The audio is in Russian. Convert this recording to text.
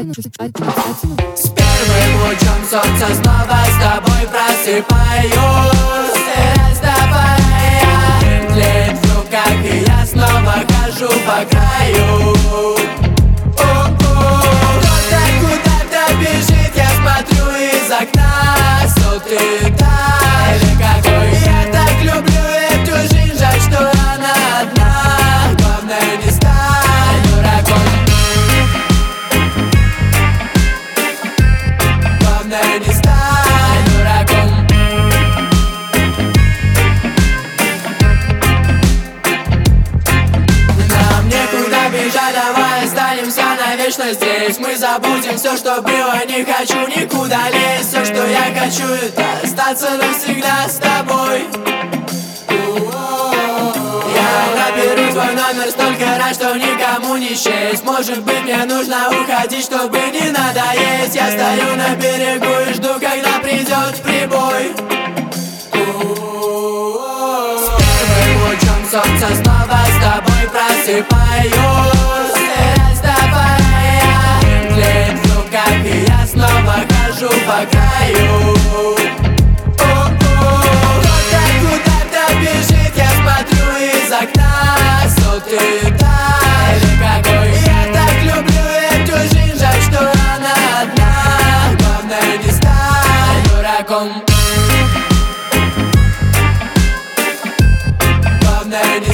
С первым лучом солнца снова с тобой просыпаюсь. Расставая, тлеет в руках, и я снова хожу по краю. Кто-то куда-то бежит, я смотрю из окна. Сотый этаж, какой я так люблю эту жизнь, жаль, что она одна. Главное не стать дураком. Главное не стать дураком. Нам некуда бежать, давай останемся навечно здесь. Мы забудем все, что было, не хочу никуда лезть. Все, что я хочу, это остаться навсегда с тобой. Я наберу твой номер столько раз, что никому не счесть. Может быть, мне нужно уходить, чтобы не надоесть. Я стою на берегу и жду, когда придет прибой. С первым лучом солнца снова с тобой просыпаюсь. Расставая, тлеет в руках, и я снова хожу по краю. Кто-то куда-то бежит, я смотрю из окна. Сотый этаж, какой я так люблю эту жизнь, жаль, что она одна. Главное не стать дураком. Главное не